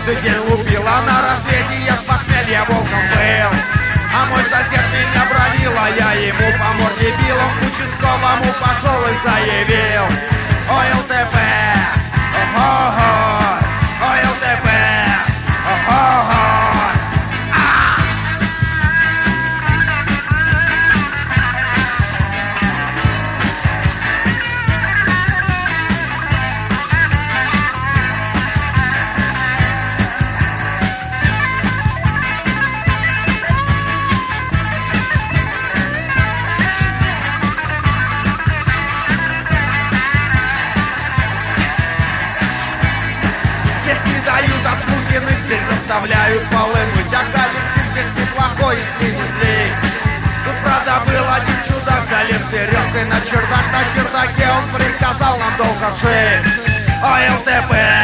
каждый день лупил, а на рассвете я с похмелья волком был. А мой сосед меня бронил, а я ему по морде бил. Он к участковому пошел и заявил: ой, ЛТП, ого-го, ой, ЛТП, ого-го. Здесь заставляют полы мыть, а гаденький здесь неплохой, если не злей. Тут, правда, был один чудак, залез веревкой на чердаке он приказал нам долго жить. Ой, ЛТП,